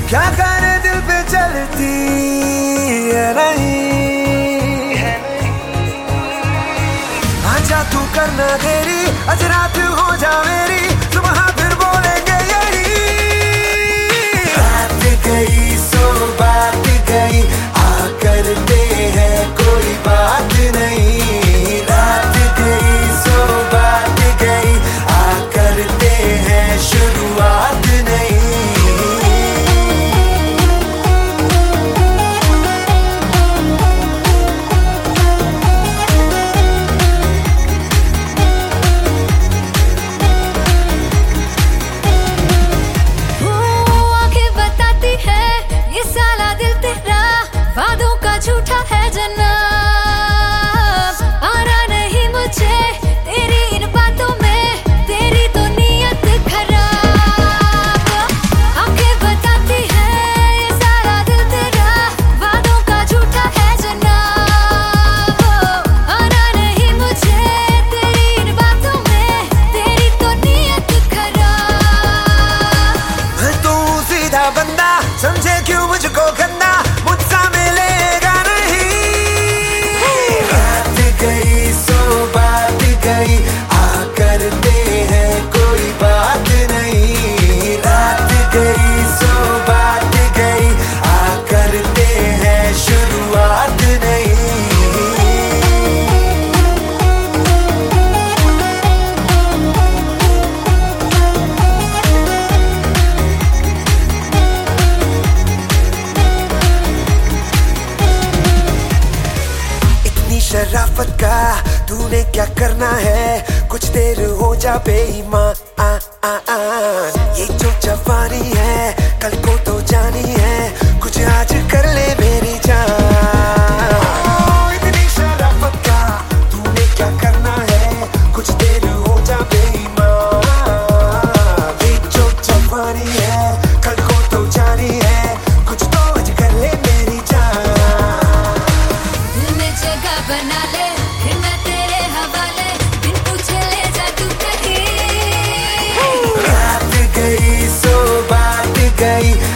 क्या करे दिल पे चलती है नहीं। आजा तू करना देरी, आज रात हो जा मेरी, सुबह फिर बोलेंगे यही। रात गई सो बात गई, आ करते हैं कोई बात नहीं। रात गई सो बात गई, आ करते हैं शुरुआत नहीं। वादों का झूठा है जनाब, आना नहीं मुझे तेरी इन बातों में, तेरी तो नीयत खराब। आंखें बताती है ये सारा दिल तेरा, वादों का झूठा है जनाब, आना नहीं मुझे तेरी इन बातों में, तेरी तो नीयत खराब। मैं तू सीधा बंदा, समझे क्यों मुझको गंदा, मुझसा मिलेगा नहीं। रात गई सो बात गई, आ करते हैं कोई बात नहीं। रात गई सो बात गई, आ करते हैं शुरुआत नहीं। शराफत का तूने क्या करना है, कुछ देर हो जा बेईमान। ये जो जवानी है कल को तो जानी है, कुछ आज कर ले मेरी जान। इतनी शराफत का तूने क्या करना है, कुछ देर हो जा बेईमान। ये जो जवानी है कल को तो जानी है, कुछ तो आज कर ले मेरी जान। बना ले फिर मैं तेरे हवाले, बिन पूछे ले जा तू कहीं। रात गई सो बात गई,